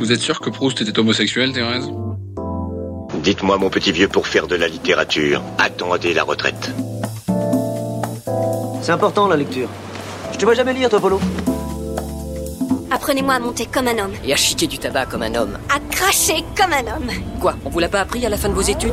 Vous êtes sûr que Proust était homosexuel, Thérèse ? Dites-moi, mon petit vieux, pour faire de la littérature, attendez la retraite. C'est important, la lecture. Je te vois jamais lire, toi, Polo. Apprenez-moi à monter comme un homme. Et à chiquer du tabac comme un homme. À cracher comme un homme. Quoi, on vous l'a pas appris à la fin de vos études ?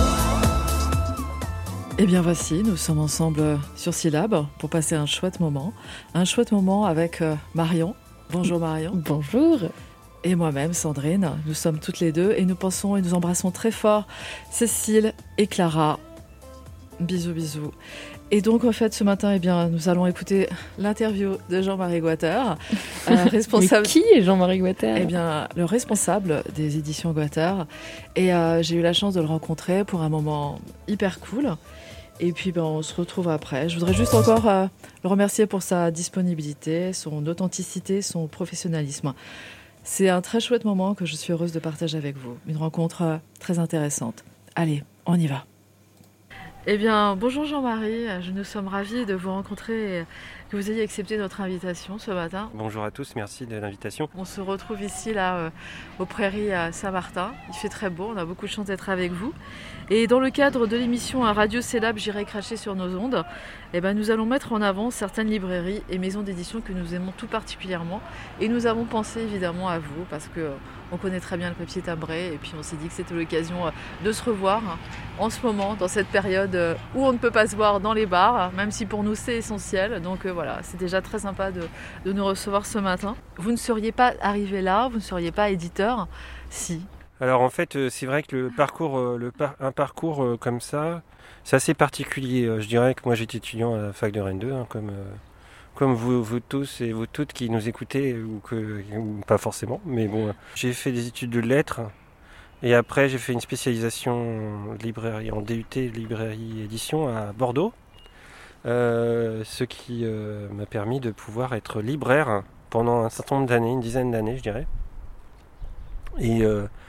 Eh bien voici, nous sommes ensemble sur Syllab pour passer un chouette moment. Un chouette moment avec Marion. Bonjour Marion. Bonjour. Et moi-même, Sandrine. Nous sommes toutes les deux et nous pensons et nous embrassons très fort Cécile et Clara. Bisous, bisous. Et donc, en fait, ce matin, eh bien, nous allons écouter l'interview de Jean-Marie Guattard, responsable. Mais qui est Jean-Marie Guattard ? Eh bien, le responsable des éditions Guattard. Et j'ai eu la chance de le rencontrer pour un moment hyper cool. Et puis, on se retrouve après. Je voudrais juste encore le remercier pour sa disponibilité, son authenticité, son professionnalisme. C'est un très chouette moment que je suis heureuse de partager avec vous. Une rencontre très intéressante. Allez, on y va. Eh bien, bonjour Jean-Marie, nous sommes ravis de vous rencontrer et que vous ayez accepté notre invitation ce matin. Bonjour à tous, merci de l'invitation. On se retrouve ici, là, aux prairies à Saint-Martin. Il fait très beau, on a beaucoup de chance d'être avec vous. Et dans le cadre de l'émission Radio Syllab, j'irai cracher sur nos ondes, eh ben, nous allons mettre en avant certaines librairies et maisons d'édition que nous aimons tout particulièrement. Et nous avons pensé évidemment à vous parce qu'on connaît très bien le papier timbré et puis on s'est dit que c'était l'occasion de se revoir en ce moment, dans cette période où on ne peut pas se voir dans les bars, même si pour nous c'est essentiel. Donc voilà, c'est déjà très sympa de nous recevoir ce matin. Vous ne seriez pas arrivé là, vous ne seriez pas éditeur si. Alors en fait, c'est vrai que un parcours comme ça, c'est assez particulier. Je dirais que moi j'étais étudiant à la fac de Rennes 2, comme vous tous et vous toutes qui nous écoutez, ou pas forcément, mais bon. J'ai fait des études de lettres, et après j'ai fait une spécialisation librairie, en DUT, librairie édition à Bordeaux, ce qui m'a permis de pouvoir être libraire pendant un certain nombre d'années, une dizaine d'années je dirais. Et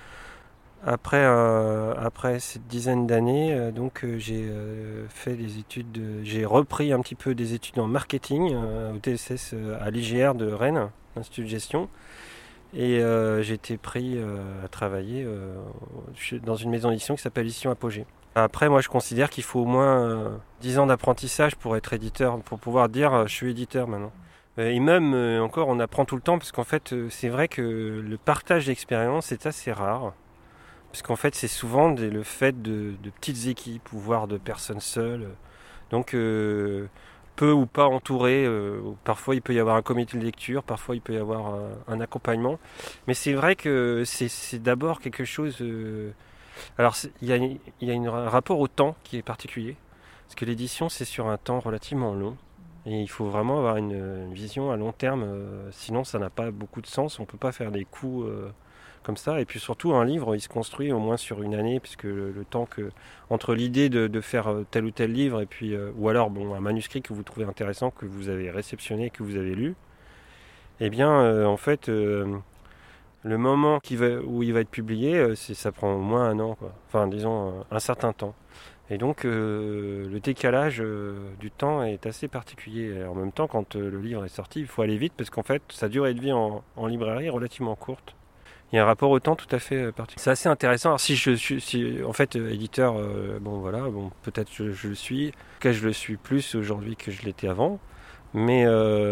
après cette dizaine d'années, j'ai fait des études, j'ai repris un petit peu des études en marketing au TSS à l'IGR de Rennes, l'Institut de gestion, et j'ai été pris à travailler dans une maison d'édition qui s'appelle Édition Apogée. Après, moi je considère qu'il faut au moins 10 ans d'apprentissage pour être éditeur, pour pouvoir dire je suis éditeur maintenant. Et même encore, on apprend tout le temps, parce qu'en fait, c'est vrai que le partage d'expérience est assez rare. Parce qu'en fait, c'est souvent le fait de petites équipes, ou voire de personnes seules. Donc, peu ou pas entourées. Parfois, il peut y avoir un comité de lecture, parfois, il peut y avoir un accompagnement. Mais c'est vrai que c'est d'abord quelque chose... Alors, il y a un rapport au temps qui est particulier. Parce que l'édition, c'est sur un temps relativement long. Et il faut vraiment avoir une vision à long terme, sinon ça n'a pas beaucoup de sens, on ne peut pas faire des coups comme ça. Et puis surtout, un livre, il se construit au moins sur une année, puisque le temps que entre l'idée de faire tel ou tel livre, et puis, ou alors un manuscrit que vous trouvez intéressant, que vous avez réceptionné, que vous avez lu, eh bien en fait, le moment où il va être publié, ça prend au moins un an, quoi. Enfin disons un certain temps. Et donc le décalage du temps est assez particulier. Et en même temps, quand le livre est sorti, il faut aller vite parce qu'en fait, sa durée de vie en librairie est relativement courte. Il y a un rapport au temps tout à fait particulier. C'est assez intéressant. Alors si je suis en fait éditeur, peut-être je le suis. En tout cas, je le suis plus aujourd'hui que je l'étais avant. Mais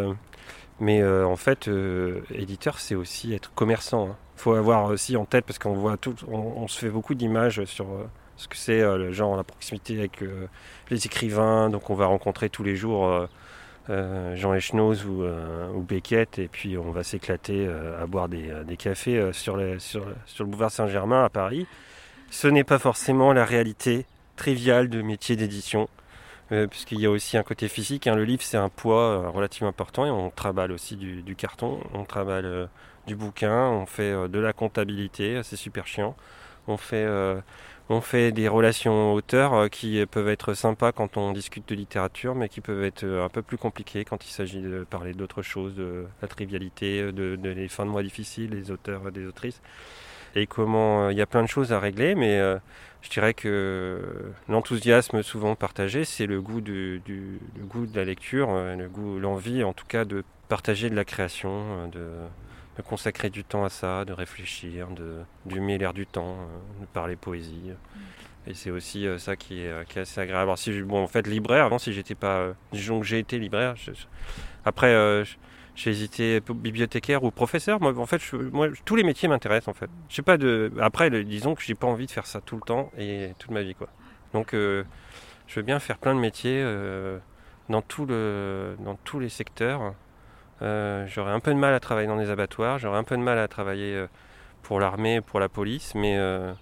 en fait, éditeur, c'est aussi être commerçant. Il faut avoir aussi en tête, parce qu'on voit on se fait beaucoup d'images sur... ce que c'est la proximité avec les écrivains, donc on va rencontrer tous les jours Jean Echenoz ou Beckett, et puis on va s'éclater à boire des cafés sur le boulevard Saint-Germain à Paris. Ce n'est pas forcément la réalité triviale de métier d'édition, puisqu'il y a aussi un côté physique. Le livre, c'est un poids relativement important, et on travaille aussi du carton, on travaille du bouquin, on fait de la comptabilité, c'est super chiant. On fait des relations auteurs qui peuvent être sympas quand on discute de littérature, mais qui peuvent être un peu plus compliquées quand il s'agit de parler d'autres choses, de la trivialité, de les fins de mois difficiles, des auteurs et des autrices. Et comment il y a plein de choses à régler, mais je dirais que l'enthousiasme souvent partagé, c'est le goût le goût de la lecture, l'envie en tout cas de partager de la création, de de consacrer du temps à ça, de réfléchir, d'hummer l'air du temps, de parler poésie. Et c'est aussi ça qui est assez agréable. Alors, en fait, libraire, avant, si j'étais pas... disons que j'ai été libraire. Après, j'ai hésité bibliothécaire ou professeur. Moi, en fait, tous les métiers m'intéressent, en fait. Je sais pas Après, disons que j'ai pas envie de faire ça tout le temps et toute ma vie, quoi. Donc, je veux bien faire plein de métiers dans tous les secteurs. J'aurais un peu de mal à travailler dans des abattoirs. J'aurais un peu de mal à travailler pour l'armée, pour la police. Mais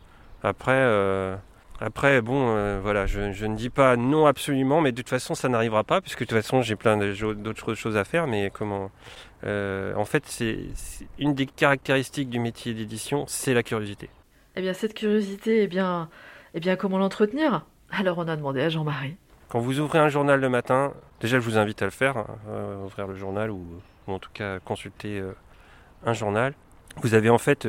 après, voilà, je ne dis pas non absolument, mais de toute façon, ça n'arrivera pas, puisque de toute façon, j'ai plein d'autres choses à faire. Mais en fait, c'est une des caractéristiques du métier d'édition, c'est la curiosité. Eh bien, cette curiosité, comment l'entretenir ? Alors, on a demandé à Jean-Marie. Quand vous ouvrez un journal le matin, déjà, je vous invite à le faire, ouvrir le journal ou en tout cas consulter un journal. Vous avez en fait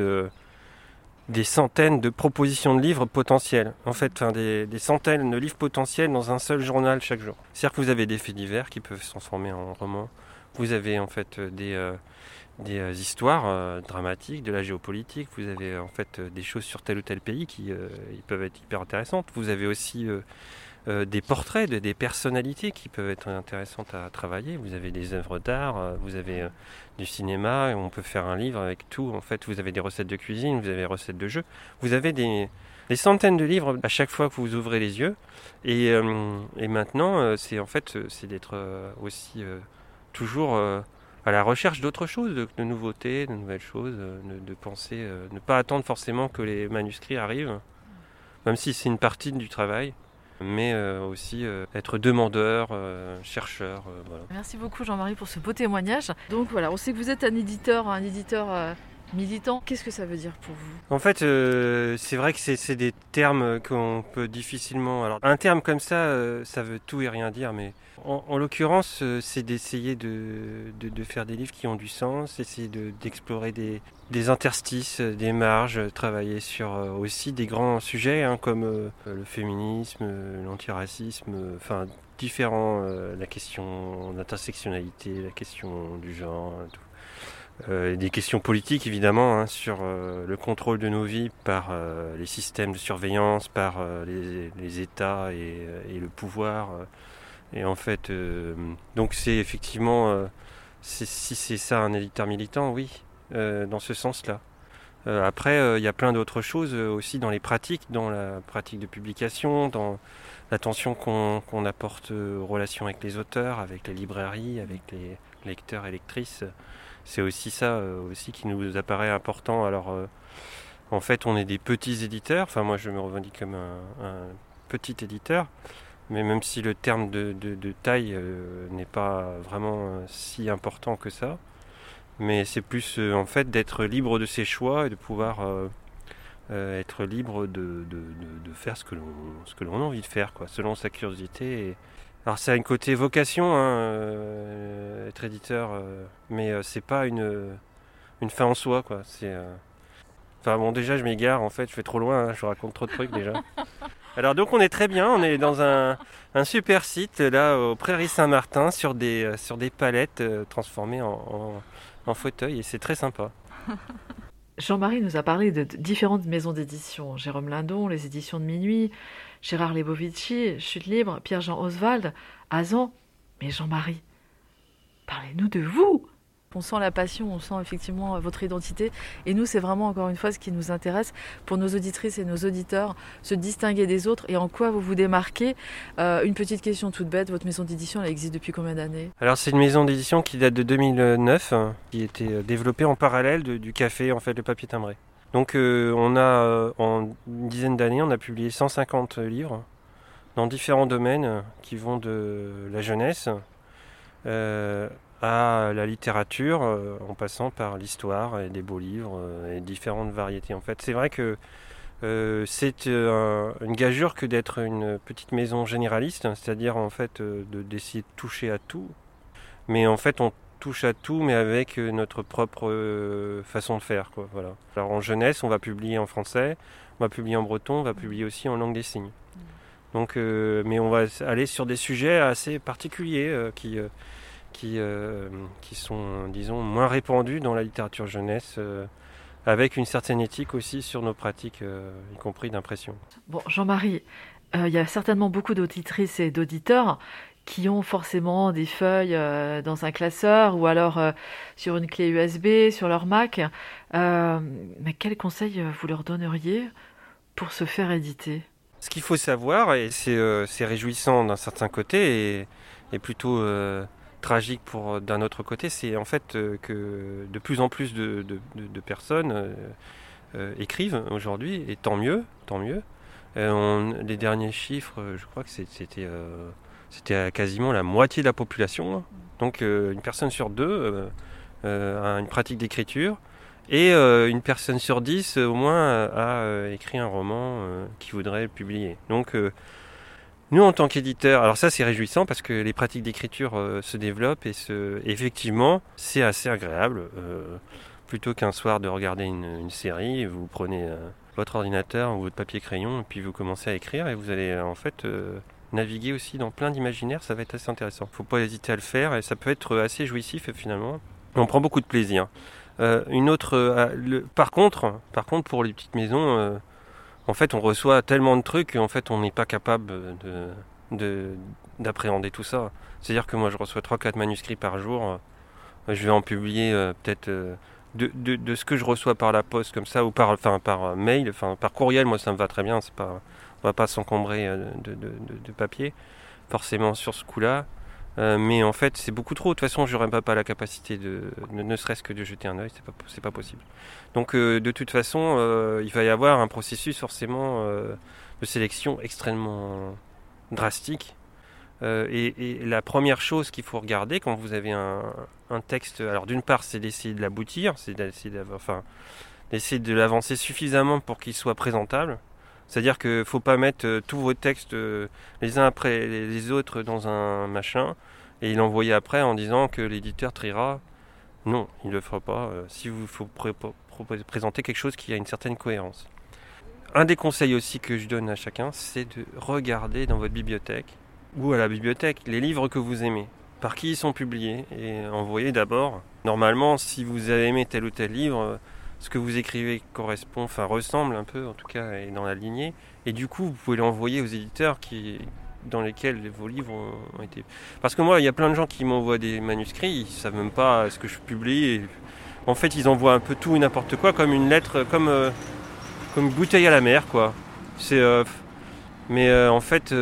des centaines de propositions de livres potentiels. En fait, des centaines de livres potentiels dans un seul journal chaque jour. C'est-à-dire que vous avez des faits divers qui peuvent se transformer en romans. Vous avez en fait des histoires dramatiques, de la géopolitique. Vous avez en fait des choses sur tel ou tel pays qui ils peuvent être hyper intéressantes. Vous avez aussi des portraits des personnalités qui peuvent être intéressantes à travailler. Vous avez des œuvres d'art, vous avez du cinéma, on peut faire un livre avec tout. En fait, vous avez des recettes de cuisine, vous avez des recettes de jeux. Vous avez des centaines de livres à chaque fois que vous ouvrez les yeux. Et maintenant, c'est d'être aussi toujours à la recherche d'autres choses, de nouveautés, de nouvelles choses, de penser, ne pas attendre forcément que les manuscrits arrivent, même si c'est une partie du travail. Mais aussi être demandeur, chercheur. Voilà. Merci beaucoup Jean-Marie pour ce beau témoignage. Donc voilà, on sait que vous êtes un éditeur militant. Qu'est-ce que ça veut dire pour vous ? En fait, c'est vrai que c'est des termes qu'on peut difficilement... Alors, un terme comme ça, ça veut tout et rien dire, mais en l'occurrence, c'est d'essayer de faire des livres qui ont du sens, essayer d'explorer des interstices, des marges, travailler sur aussi des grands sujets comme le féminisme, l'antiracisme, enfin différents, la question d'intersectionnalité, la question du genre, tout. Des questions politiques évidemment sur le contrôle de nos vies par les systèmes de surveillance, par les États et le pouvoir. Et en fait, donc c'est effectivement, si c'est ça un éditeur militant, oui, dans ce sens-là. Après, il y a plein d'autres choses aussi dans les pratiques, dans la pratique de publication, dans l'attention qu'on apporte aux relations avec les auteurs, avec les librairies, avec les lecteurs et lectrices. C'est aussi ça aussi qui nous apparaît important. Alors, en fait, on est des petits éditeurs. Enfin, moi, je me revendique comme un petit éditeur. Mais même si le terme de taille n'est pas vraiment si important que ça, mais c'est plus en fait d'être libre de ses choix et de pouvoir être libre de faire ce que l'on a envie de faire, quoi, selon sa curiosité. Alors ça a un côté vocation, être éditeur, mais c'est pas une fin en soi, quoi. Enfin bon, déjà je m'égare, en fait, je vais trop loin, je raconte trop de trucs déjà. Alors donc on est très bien, on est dans un super site là au Prairies Saint-Martin sur des palettes transformées en fauteuils et c'est très sympa. Jean-Marie nous a parlé de différentes maisons d'édition. Jérôme Lindon, les éditions de Minuit, Gérard Lebovici, Chute Libre, Pierre-Jean Oswald, Azan. Mais Jean-Marie, parlez-nous de vous. On sent la passion, on sent effectivement votre identité. Et nous, c'est vraiment, encore une fois, ce qui nous intéresse pour nos auditrices et nos auditeurs, se distinguer des autres et en quoi vous vous démarquez. Une petite question toute bête, votre maison d'édition, elle existe depuis combien d'années ? Alors, c'est une maison d'édition qui date de 2009, qui a été développée en parallèle du café, en fait, le papier timbré. Donc, on a, en une dizaine d'années, on a publié 150 livres dans différents domaines qui vont de la jeunesse à la littérature, en passant par l'histoire et des beaux livres et différentes variétés. En fait, c'est vrai que c'est une gageure que d'être une petite maison généraliste, c'est-à-dire en fait d'essayer de toucher à tout. Mais en fait, on touche à tout, mais avec notre propre façon de faire, quoi. Voilà. Alors en jeunesse, on va publier en français, on va publier en breton, on va publier aussi en langue des signes. Donc, mais on va aller sur des sujets assez particuliers qui sont, disons, moins répandus dans la littérature jeunesse, avec une certaine éthique aussi sur nos pratiques, y compris d'impression. Bon, Jean-Marie, il y a certainement beaucoup d'auditrices et d'auditeurs qui ont forcément des feuilles dans un classeur ou alors sur une clé USB, sur leur Mac. Mais quels conseils vous leur donneriez pour se faire éditer ? Ce qu'il faut savoir, et c'est réjouissant d'un certain côté et plutôt tragique d'un autre côté, c'est en fait que de plus en plus de personnes écrivent aujourd'hui, et tant mieux. Les derniers chiffres, je crois que c'était quasiment la moitié de la population. Donc une personne sur 2 a une pratique d'écriture, et une personne sur 10 au moins a écrit un roman qu'il voudrait publier. Donc nous, en tant qu'éditeurs, alors ça c'est réjouissant parce que les pratiques d'écriture se développent et effectivement c'est assez agréable. Plutôt qu'un soir de regarder une série, vous prenez votre ordinateur ou votre papier crayon et puis vous commencez à écrire et vous allez en fait naviguer aussi dans plein d'imaginaires, ça va être assez intéressant. Il ne faut pas hésiter à le faire et ça peut être assez jouissif finalement. On prend beaucoup de plaisir. Par contre, pour les petites maisons, en fait, on reçoit tellement de trucs qu'en fait, on n'est pas capable d'appréhender tout ça. C'est-à-dire que moi, je reçois 3-4 manuscrits par jour. Je vais en publier peut-être de ce que je reçois par la poste comme ça ou par mail, par courriel. Moi, ça me va très bien. On va pas s'encombrer de papier forcément sur ce coup-là. Mais en fait, c'est beaucoup trop. De toute façon, je n'aurais pas la capacité ne serait-ce que de jeter un œil. C'est pas possible. Donc, de toute façon, il va y avoir un processus forcément de sélection extrêmement drastique. Et la première chose qu'il faut regarder quand vous avez un texte, alors d'une part, c'est d'essayer de l'aboutir, c'est d'essayer de l'avancer suffisamment pour qu'il soit présentable. C'est-à-dire qu'il ne faut pas mettre tous vos textes les uns après les autres dans un machin et l'envoyer après en disant que l'éditeur triera. Non, il ne le fera pas. Si vous faut présenter quelque chose qui a une certaine cohérence. Un des conseils aussi que je donne à chacun, c'est de regarder dans votre bibliothèque ou à la bibliothèque les livres que vous aimez, par qui ils sont publiés et envoyez d'abord. Normalement, si vous avez aimé tel ou tel livre, ce que vous écrivez ressemble un peu, en tout cas, est dans la lignée. Et du coup, vous pouvez l'envoyer aux éditeurs dans lesquels vos livres ont été... Parce que moi, il y a plein de gens qui m'envoient des manuscrits, ils ne savent même pas ce que je publie. Et en fait, ils envoient un peu tout et n'importe quoi, comme une lettre, comme une bouteille à la mer, quoi. Mais en fait,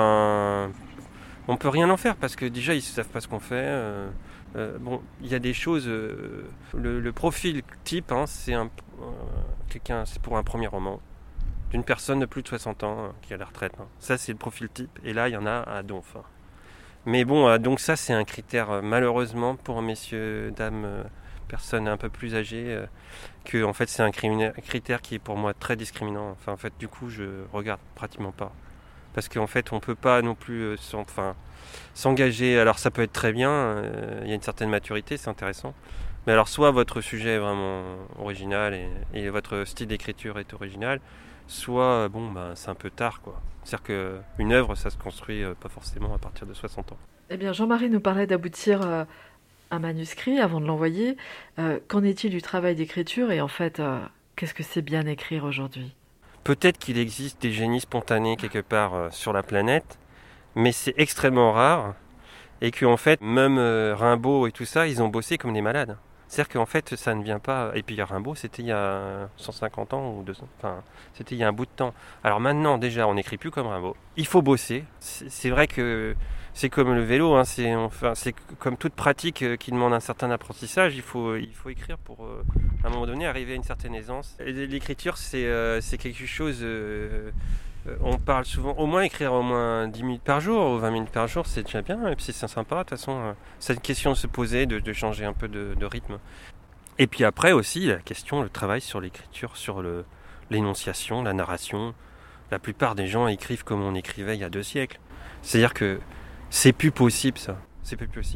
on peut rien en faire, parce que déjà, ils ne savent pas ce qu'on fait. Il y a des choses. Le profil type, c'est pour un premier roman d'une personne de plus de 60 ans qui est à la retraite. Ça, c'est le profil type. Et là, il y en a à donf. Mais bon, donc ça, c'est un critère malheureusement pour messieurs, dames, personnes un peu plus âgées, que en fait, c'est un critère qui est pour moi très discriminant. En fait, du coup, je regarde pratiquement pas, parce qu'en fait, on peut pas non plus s'engager. Alors ça peut être très bien, il y a une certaine maturité, c'est intéressant. Mais alors soit votre sujet est vraiment original et votre style d'écriture est original, soit c'est un peu tard, quoi. C'est-à-dire qu'une œuvre, ça se construit pas forcément à partir de 60 ans. Eh bien, Jean-Marie nous parlait d'aboutir un manuscrit avant de l'envoyer. Qu'en est-il du travail d'écriture et en fait, qu'est-ce que c'est bien écrire aujourd'hui ? Peut-être qu'il existe des génies spontanés quelque part sur la planète, mais c'est extrêmement rare, et qu'en fait, même Rimbaud et tout ça, ils ont bossé comme des malades. C'est-à-dire qu'en fait, ça ne vient pas... Et puis Rimbaud, c'était il y a 150 ans ou 200... c'était il y a un bout de temps. Alors maintenant, déjà, on n'écrit plus comme Rimbaud. Il faut bosser. C'est vrai que c'est comme le vélo, c'est comme toute pratique qui demande un certain apprentissage. Il faut écrire pour, à un moment donné, arriver à une certaine aisance. Et l'écriture, c'est quelque chose... on parle souvent, au moins écrire au moins 10 minutes par jour ou 20 minutes par jour, c'est déjà bien, et puis c'est sympa. De toute façon, c'est une question de se poser, de changer un peu de rythme. Et puis après aussi, le travail sur l'écriture, sur l'énonciation, la narration. La plupart des gens écrivent comme on écrivait il y a 2 siècles. C'est-à-dire que c'est plus possible, ça. C'est plus possible.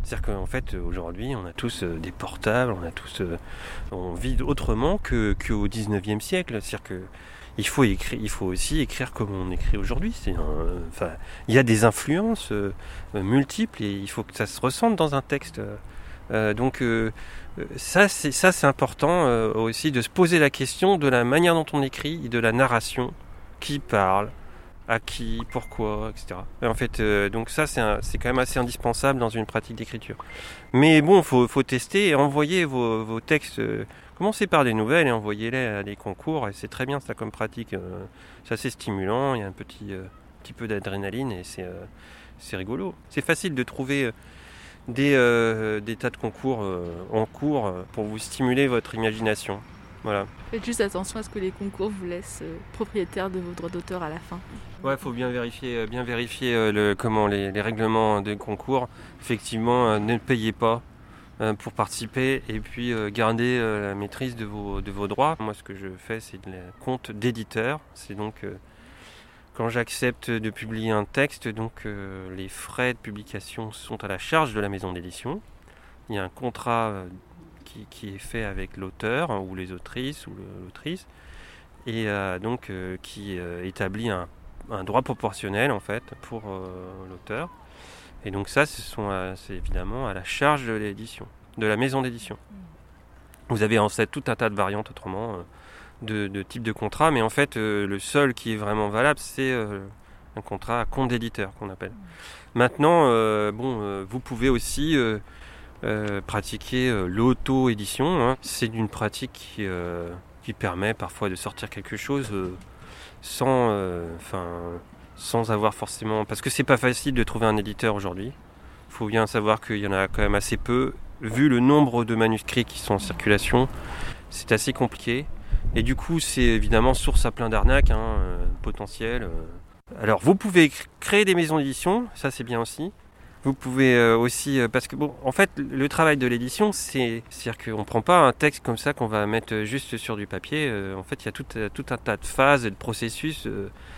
C'est-à-dire qu'en fait, aujourd'hui, on a tous des portables, on vit autrement qu'au 19e siècle. C'est-à-dire que il faut aussi écrire comme on écrit aujourd'hui. Il y a des influences multiples et il faut que ça se ressente dans un texte. Ça c'est important aussi de se poser la question de la manière dont on écrit et de la narration, qui parle, à qui, pourquoi, etc. Et en fait, donc ça c'est quand même assez indispensable dans une pratique d'écriture. Mais bon, faut tester et envoyer vos textes. Commencez par des nouvelles et envoyez-les à des concours, et c'est très bien ça comme pratique. C'est assez stimulant, il y a un petit peu d'adrénaline et c'est rigolo. C'est facile de trouver des tas de concours en cours pour vous stimuler votre imagination. Voilà. Faites juste attention à ce que les concours vous laissent propriétaire de vos droits d'auteur à la fin. Ouais, il faut bien vérifier les règlements de concours. Effectivement, ne payez pas pour participer et puis garder la maîtrise de vos droits. Moi, ce que je fais, c'est le compte d'éditeur. C'est donc quand j'accepte de publier un texte, donc les frais de publication sont à la charge de la maison d'édition. Il y a un contrat qui est fait avec l'auteur ou les autrices ou l'autrice et qui établit un droit proportionnel en fait pour l'auteur. Et donc ça, c'est évidemment à la charge de l'édition, de la maison d'édition. Vous avez en fait tout un tas de variantes autrement de types de contrats, mais en fait le seul qui est vraiment valable, c'est un contrat à compte d'éditeur qu'on appelle. Maintenant, vous pouvez aussi pratiquer l'auto-édition. Hein. C'est une pratique qui permet parfois de sortir quelque chose sans avoir forcément... Parce que c'est pas facile de trouver un éditeur aujourd'hui. Il faut bien savoir qu'il y en a quand même assez peu. Vu le nombre de manuscrits qui sont en circulation, c'est assez compliqué. Et du coup, c'est évidemment source à plein d'arnaques potentielles. Alors, vous pouvez créer des maisons d'édition, ça c'est bien aussi. Vous pouvez aussi... parce que, en fait, le travail de l'édition, c'est-à-dire qu'on ne prend pas un texte comme ça qu'on va mettre juste sur du papier. En fait, il y a tout un tas de phases, de processus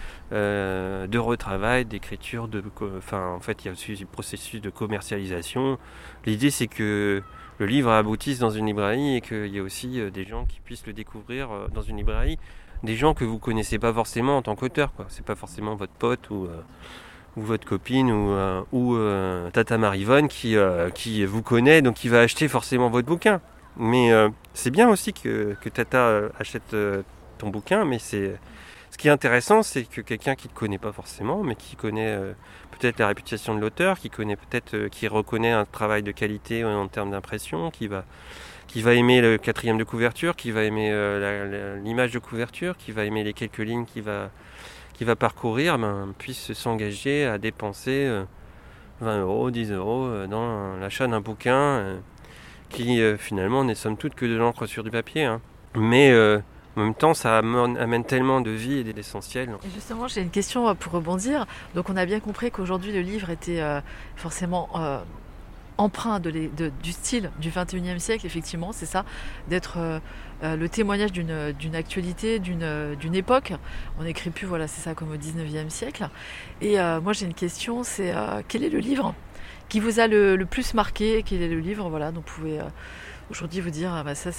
de retravail, d'écriture. En fait, il y a aussi le processus de commercialisation. L'idée, c'est que le livre aboutisse dans une librairie et qu'il y ait aussi des gens qui puissent le découvrir dans une librairie. Des gens que vous ne connaissez pas forcément en tant qu'auteur, quoi. C'est pas forcément votre pote ou votre copine ou Tata Marivonne qui vous connaît, donc qui va acheter forcément votre bouquin. Mais c'est bien aussi que Tata achète ton bouquin, mais ce qui est intéressant, c'est que quelqu'un qui ne te connaît pas forcément, mais qui connaît peut-être la réputation de l'auteur, qui reconnaît un travail de qualité en termes d'impression, qui va aimer le quatrième de couverture, qui va aimer l'image de couverture, qui va aimer les quelques lignes qui va parcourir, puisse s'engager à dépenser 20 €, 10 € dans l'achat d'un bouquin qui finalement n'est somme toute que de l'encre sur du papier. Hein. Mais en même temps, ça amène tellement de vie et d'essentiel. Et justement, j'ai une question pour rebondir. Donc on a bien compris qu'aujourd'hui le livre était forcément empreint du style du 21e siècle, effectivement, c'est ça, d'être le témoignage d'une actualité, d'une époque. On n'écrit plus, voilà, c'est ça, comme au 19e siècle. Et moi j'ai une question, c'est quel est le livre qui vous a le plus marqué? Quel est le livre, voilà, dont vous pouvez aujourd'hui vous dire, ça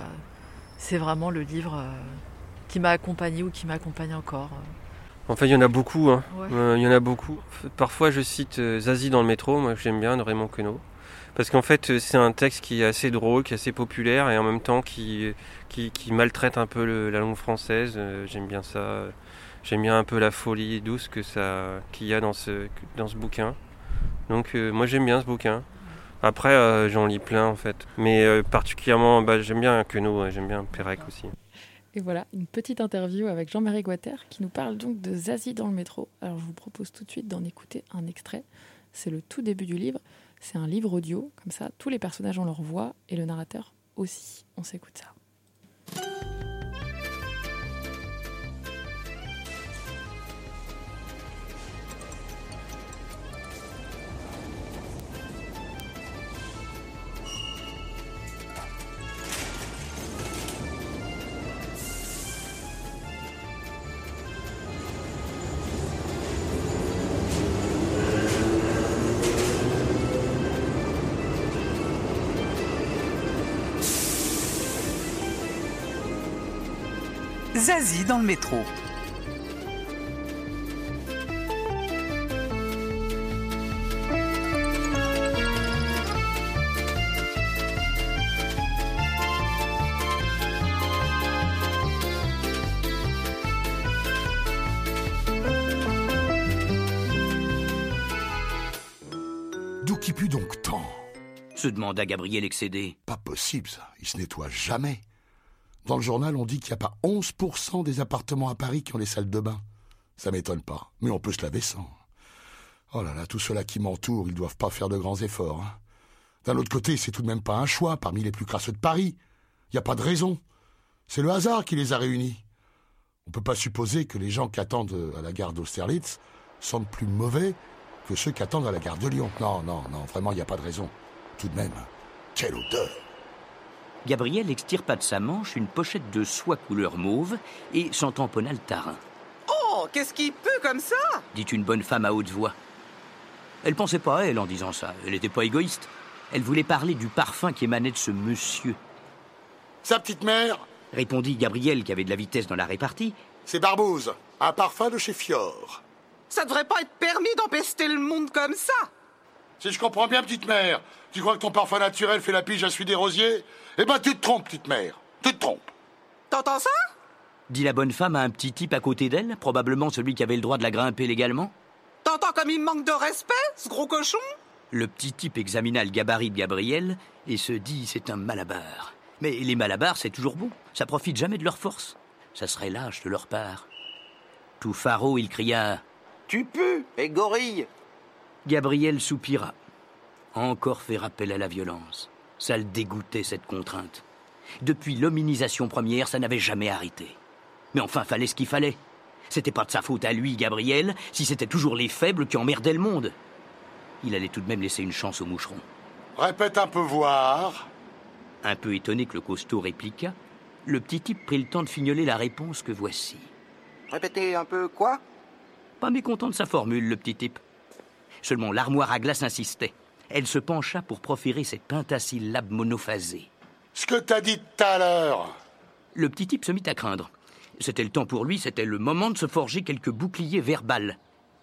c'est vraiment le livre qui m'a accompagné ou qui m'accompagne encore. Enfin, il y en a beaucoup. Hein. Ouais. Il y en a beaucoup. Parfois, je cite Zazie dans le métro, moi que j'aime bien, de Raymond Queneau. Parce qu'en fait, c'est un texte qui est assez drôle, qui est assez populaire et en même temps qui maltraite un peu la langue française. J'aime bien ça. J'aime bien un peu la folie douce qu'il y a dans ce bouquin. Donc, moi, j'aime bien ce bouquin. Après, j'en lis plein en fait. Mais particulièrement, j'aime bien Queneau, j'aime bien Pérec aussi. Et voilà, une petite interview avec Jean-Marie Guater qui nous parle donc de Zazie dans le métro. Alors je vous propose tout de suite d'en écouter un extrait. C'est le tout début du livre. C'est un livre audio, comme ça, tous les personnages ont leur voix et le narrateur aussi. On s'écoute ça. Zazie dans le métro. D'où qui pue donc tant? Se demanda Gabriel excédé. Pas possible ça, il se nettoie jamais. Dans le journal, on dit qu'il n'y a pas 11% des appartements à Paris qui ont des salles de bain. Ça m'étonne pas, mais on peut se laver sans. Oh là là, tous ceux-là qui m'entourent, ils doivent pas faire de grands efforts. Hein. D'un autre côté, c'est tout de même pas un choix parmi les plus crasseux de Paris. Il n'y a pas de raison. C'est le hasard qui les a réunis. On peut pas supposer que les gens qui attendent à la gare d'Austerlitz sont plus mauvais que ceux qui attendent à la gare de Lyon. Non, vraiment, il n'y a pas de raison. Tout de même, quelle odeur! Gabriel extirpa de sa manche une pochette de soie couleur mauve et s'en tamponna le tarin. « Oh, qu'est-ce qui pue comme ça ?» dit une bonne femme à haute voix. Elle pensait pas à elle en disant ça. Elle n'était pas égoïste. Elle voulait parler du parfum qui émanait de ce monsieur. « Sa petite mère ?» répondit Gabriel qui avait de la vitesse dans la répartie. « C'est Barbouze, un parfum de chez Fior. » Ça devrait pas être permis d'empester le monde comme ça. Si je comprends bien, petite mère, tu crois que ton parfum naturel fait la pige à celui des rosiers? Eh ben, tu te trompes, petite mère. Tu te trompes. T'entends ça? Dit la bonne femme à un petit type à côté d'elle, probablement celui qui avait le droit de la grimper légalement. T'entends comme il me manque de respect, ce gros cochon? Le petit type examina le gabarit de Gabriel et se dit c'est un malabar. Mais les malabars, c'est toujours bon. Ça profite jamais de leur force. Ça serait lâche de leur part. Tout faraud, il cria « Tu pues, et gorille !» Gabriel soupira. Encore faire appel à la violence. Ça le dégoûtait, cette contrainte. Depuis l'hominisation première, ça n'avait jamais arrêté. Mais enfin, fallait ce qu'il fallait. C'était pas de sa faute à lui, Gabriel, si c'était toujours les faibles qui emmerdaient le monde. Il allait tout de même laisser une chance au moucheron. Répète un peu voir. Un peu étonné que le costaud répliqua, le petit type prit le temps de fignoler la réponse que voici. Répétez un peu quoi? Pas mécontent de sa formule, le petit type. Seulement l'armoire à glace insistait. Elle se pencha pour proférer cette pentasyllabe monophasée. Ce que t'as dit tout à l'heure. Le petit type se mit à craindre. C'était le temps pour lui, c'était le moment de se forger quelques boucliers verbales.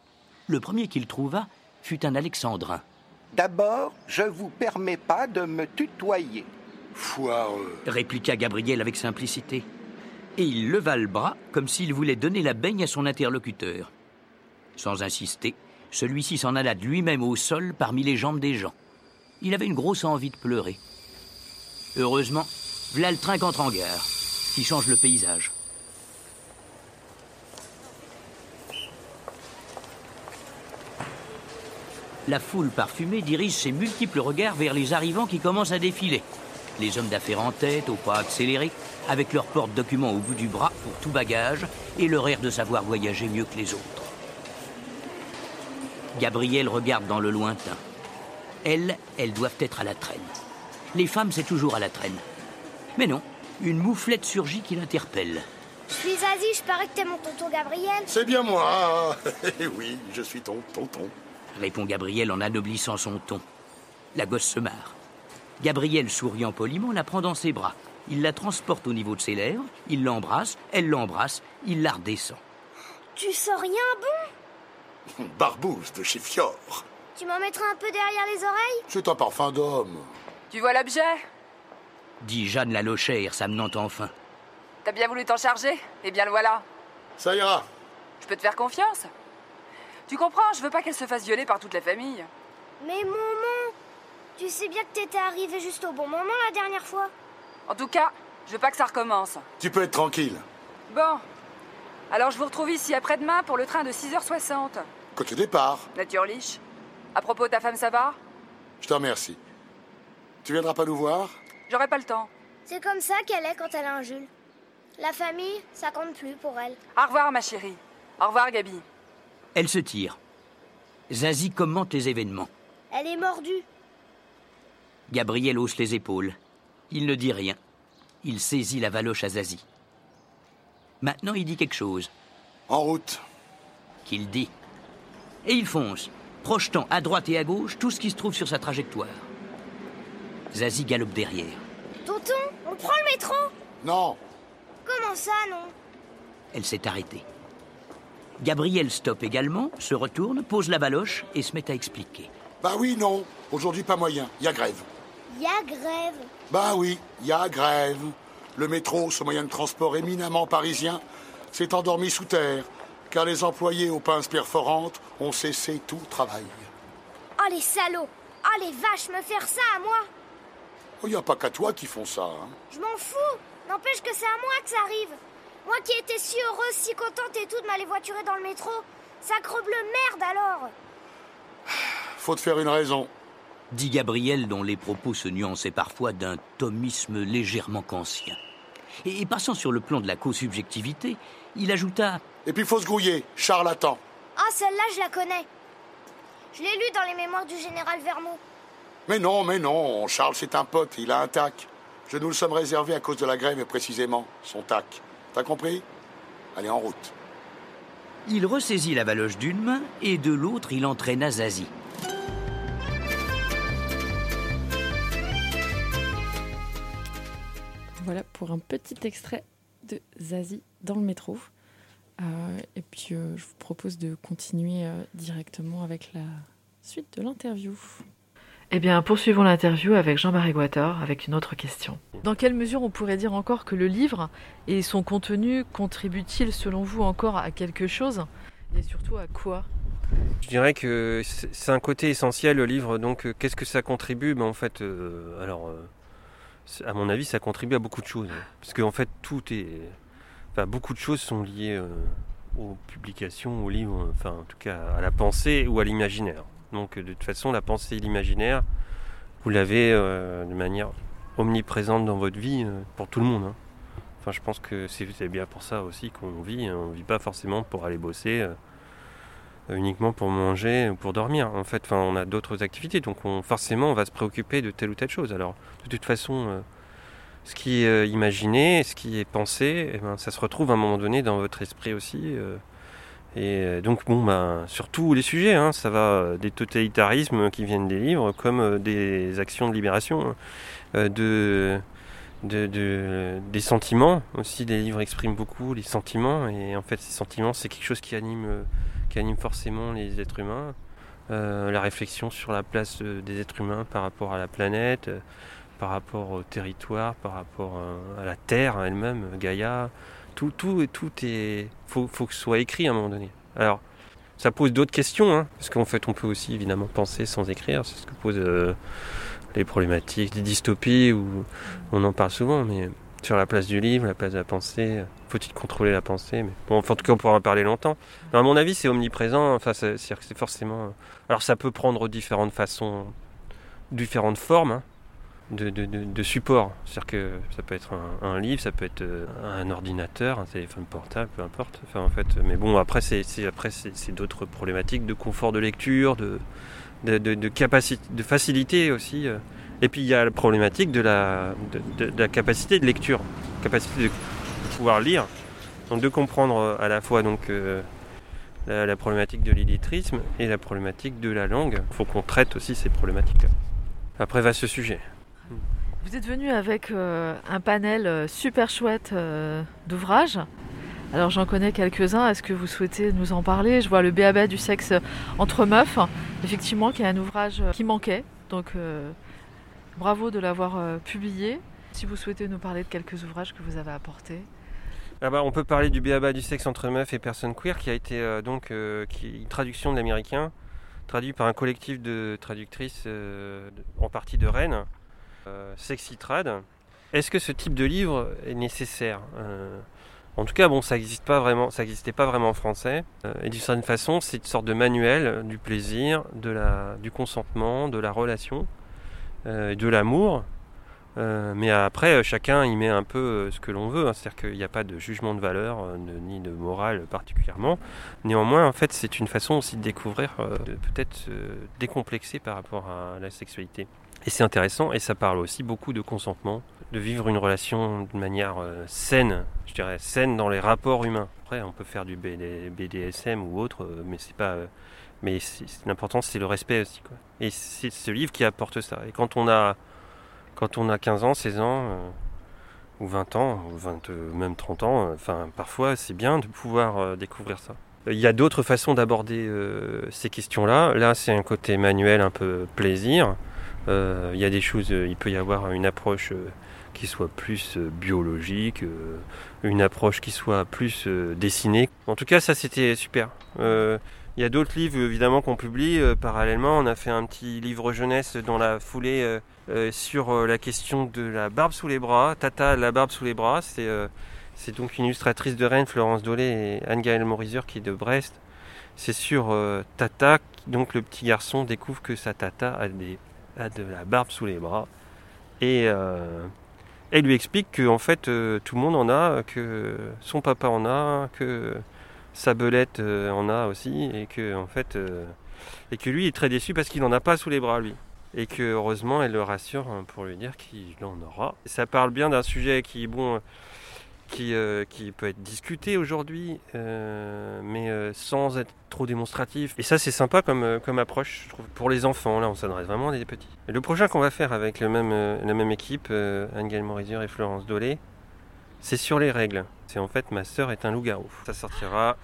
Le premier qu'il trouva fut un alexandrin. D'abord, je vous permets pas de me tutoyer. Foireux, répliqua Gabriel avec simplicité. Et il leva le bras comme s'il voulait donner la baigne à son interlocuteur. Sans insister, celui-ci s'en alla de lui-même au sol parmi les jambes des gens. Il avait une grosse envie de pleurer. Heureusement, v'là le train qu'entre en gare, qui change le paysage. La foule parfumée dirige ses multiples regards vers les arrivants qui commencent à défiler. Les hommes d'affaires en tête, au pas accéléré, avec leurs porte-documents au bout du bras pour tout bagage et leur air de savoir voyager mieux que les autres. Gabriel regarde dans le lointain. Elles doivent être à la traîne. Les femmes, c'est toujours à la traîne. Mais non, une mouflette surgit qui l'interpelle. Je suis Zazie, je parie que t'es mon tonton Gabriel. C'est bien moi. Oui, je suis ton tonton. Répond Gabriel en anoblissant son ton. La gosse se marre. Gabriel, souriant poliment, la prend dans ses bras. Il la transporte au niveau de ses lèvres, il l'embrasse, elle l'embrasse, il la redescend. Tu sens rien bon? Barbouze de chez Fior. Tu m'en mettras un peu derrière les oreilles? C'est un parfum d'homme. Tu vois l'objet? Dit Jeanne la lochère, s'amenant enfin. T'as bien voulu t'en charger? Eh bien le voilà. Ça ira. Je peux te faire confiance? Tu comprends, je veux pas qu'elle se fasse violer par toute la famille. Mais maman, tu sais bien que t'étais arrivée juste au bon moment la dernière fois. En tout cas, je veux pas que ça recommence. Tu peux être tranquille. Bon. Alors je vous retrouve ici après-demain pour le train de 6h60. Côté départ. Nature liche. À propos, ta femme, ça va? Je te remercie. Tu viendras pas nous voir? J'aurai pas le temps. C'est comme ça qu'elle est quand elle a un Jules. La famille, ça compte plus pour elle. Au revoir, ma chérie. Au revoir, Gabi. Elle se tire. Zazie commente les événements. Elle est mordue. Gabriel hausse les épaules. Il ne dit rien. Il saisit la valoche à Zazie. Maintenant, il dit quelque chose. En route. Qu'il dit. Et il fonce, projetant à droite et à gauche tout ce qui se trouve sur sa trajectoire. Zazie galope derrière. Tonton, on prend le métro? Non. Comment ça, non? elle s'est arrêtée. Gabriel stoppe également, se retourne, pose la baloche et se met à expliquer. Bah oui, non. Aujourd'hui, pas moyen. Il y a grève. Y a grève. Bah oui, il y a grève. Le métro, ce moyen de transport éminemment parisien, s'est endormi sous terre, car les employés aux pinces perforantes ont cessé tout travail. Oh les salauds. Oh les vaches, me faire ça à moi. Il n'y a pas qu'à toi qui font ça. Hein. Je m'en fous. N'empêche que c'est à moi que ça arrive. Moi qui étais si heureuse, si contente et tout de m'aller voiturer dans le métro. Sacrebleu merde alors. Faut te faire une raison. Dit Gabriel, dont les propos se nuançaient parfois d'un thomisme légèrement kantien. Et passant sur le plan de la co-subjectivité, il ajouta... Et puis faut se grouiller, charlatan. Ah, celle-là, je la connais. Je l'ai lue dans les mémoires du général Vermont. Mais non, Charles c'est un pote, il a un tac. Je nous le sommes réservé à cause de la grève et précisément, son tac. T'as compris? Allez, en route. Il ressaisit la baloche d'une main et de l'autre, il entraîna Zazie. Voilà pour un petit extrait de Zazie dans le métro. Et puis, je vous propose de continuer directement avec la suite de l'interview. Eh bien, poursuivons l'interview avec Jean-Marie Guattard avec une autre question. Dans quelle mesure on pourrait dire encore que le livre et son contenu contribuent-ils, selon vous, encore à quelque chose? Et surtout à quoi? Je dirais que c'est un côté essentiel, le livre. Donc, qu'est-ce que ça contribue? En fait, à mon avis, ça contribue à beaucoup de choses. Parce qu'en fait, beaucoup de choses sont liées aux publications, aux livres, en tout cas à la pensée ou à l'imaginaire. Donc de toute façon, la pensée et l'imaginaire, vous l'avez de manière omniprésente dans votre vie pour tout le monde. Hein. Je pense que c'est bien pour ça aussi qu'on vit. On ne vit pas forcément pour aller bosser, uniquement pour manger ou pour dormir. En fait, on a d'autres activités, donc forcément on va se préoccuper de telle ou telle chose. Alors de toute façon, ce qui est imaginé, ce qui est pensé, ça se retrouve à un moment donné dans votre esprit aussi. Et donc sur tous les sujets, ça va des totalitarismes qui viennent des livres, comme des actions de libération, des sentiments aussi. Les livres expriment beaucoup les sentiments, et en fait ces sentiments c'est quelque chose qui anime forcément les êtres humains. La réflexion sur la place des êtres humains par rapport à la planète, par rapport au territoire, par rapport à la terre elle-même, Gaïa. Tout est... faut que ce soit écrit à un moment donné. Alors, ça pose d'autres questions, parce qu'en fait, on peut aussi évidemment penser sans écrire. C'est ce que posent les problématiques des dystopies, où on en parle souvent, mais sur la place du livre, la place de la pensée, faut-il contrôler la pensée? Mais bon, en tout cas, on pourra en parler longtemps. Mais à mon avis, c'est omniprésent. C'est-à-dire que c'est forcément... Alors, ça peut prendre différentes façons, différentes formes, de support. C'est-à-dire que ça peut être un livre, ça peut être un ordinateur, un téléphone portable, peu importe. Mais bon, après c'est d'autres problématiques de confort de lecture, de capacité, de facilité aussi. Et puis il y a la problématique de la capacité de lecture, capacité de pouvoir lire, donc de comprendre à la fois la problématique de l'illettrisme et la problématique de la langue. Il faut qu'on traite aussi ces problématiques-là. Après va ce sujet. Vous êtes venu avec un panel super chouette d'ouvrages. Alors j'en connais quelques-uns, est-ce que vous souhaitez nous en parler? Je vois le B.A.B.A. du sexe entre meufs, effectivement, qui est un ouvrage qui manquait. Donc bravo de l'avoir publié. Si vous souhaitez nous parler de quelques ouvrages que vous avez apportés. On peut parler du B.A.B.A. du sexe entre meufs et personnes queer, qui a été qui est une traduction de l'américain, traduit par un collectif de traductrices en partie de Rennes. Sexitrad. Est-ce que ce type de livre est nécessaire? En tout cas, ça n'existait pas vraiment en français. Et d'une certaine façon, c'est une sorte de manuel du plaisir, du consentement, de la relation, de l'amour. Mais après, chacun y met un peu ce que l'on veut. C'est-à-dire qu'il n'y a pas de jugement de valeur, ni de morale particulièrement. Néanmoins, en fait, c'est une façon aussi de découvrir, de peut-être se décomplexer par rapport à la sexualité. Et c'est intéressant, et ça parle aussi beaucoup de consentement, de vivre une relation de manière saine, je dirais saine dans les rapports humains. Après, on peut faire du BDSM ou autre, mais c'est pas. Mais l'important, c'est le respect aussi, quoi. Et c'est ce livre qui apporte ça. Et quand on a 15 ans, 16 ans, ou 20 ans, ou 20, même 30 ans. Enfin, parfois, c'est bien de pouvoir découvrir ça. Il y a d'autres façons d'aborder ces questions-là. Là, c'est un côté manuel, un peu plaisir. Il y a des choses, il peut y avoir une approche qui soit plus biologique, une approche qui soit plus dessinée. En tout cas, ça, c'était super. Il y a d'autres livres, évidemment, qu'on publie parallèlement. On a fait un petit livre jeunesse dans la foulée sur la question de la barbe sous les bras. Tata, la barbe sous les bras, c'est donc une illustratrice de Rennes, Florence Dolé, et Anne-Gaëlle Morizur, qui est de Brest. C'est sur Tata, donc le petit garçon découvre que sa tata a de la barbe sous les bras. Et elle lui explique que en fait, tout le monde en a, que son papa en a, que sa belette en a aussi, et que en fait, et que lui est très déçu parce qu'il n'en a pas sous les bras, lui. Et que heureusement, elle le rassure pour lui dire qu'il en aura. Ça parle bien d'un sujet qui peut être discuté aujourd'hui, mais sans être trop démonstratif. Et ça, c'est sympa comme approche, je trouve. Pour les enfants, là, on s'adresse vraiment à des petits. Et le prochain qu'on va faire avec la même équipe, Anne-Gaëlle Morizur et Florence Dolé, c'est sur les règles. C'est en fait, ma sœur est un loup-garou. Ça sortira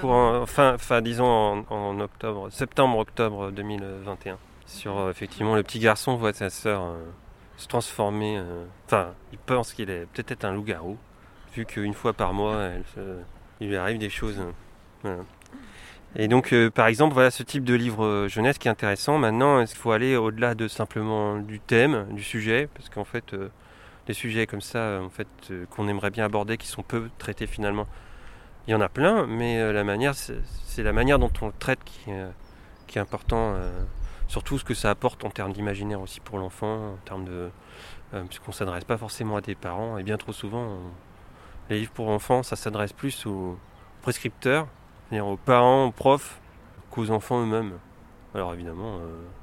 en septembre-octobre 2021. Sur, effectivement, le petit garçon voit sa sœur se transformer. Il pense qu'il est peut-être un loup-garou, vu qu'une fois par mois, il lui arrive des choses. Voilà. Et donc, par exemple, voilà ce type de livre jeunesse qui est intéressant. Maintenant, il faut aller au-delà de simplement du thème, du sujet, parce qu'en fait, des sujets comme ça, qu'on aimerait bien aborder, qui sont peu traités finalement, il y en a plein, mais c'est la manière dont on le traite qui est important. Surtout ce que ça apporte en termes d'imaginaire aussi pour l'enfant, en termes de, puisqu'on ne s'adresse pas forcément à des parents, et bien trop souvent, les livres pour enfants, ça s'adresse plus aux prescripteurs, c'est-à-dire aux parents, aux profs, qu'aux enfants eux-mêmes. Alors évidemment,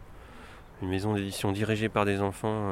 une maison d'édition dirigée par des enfants,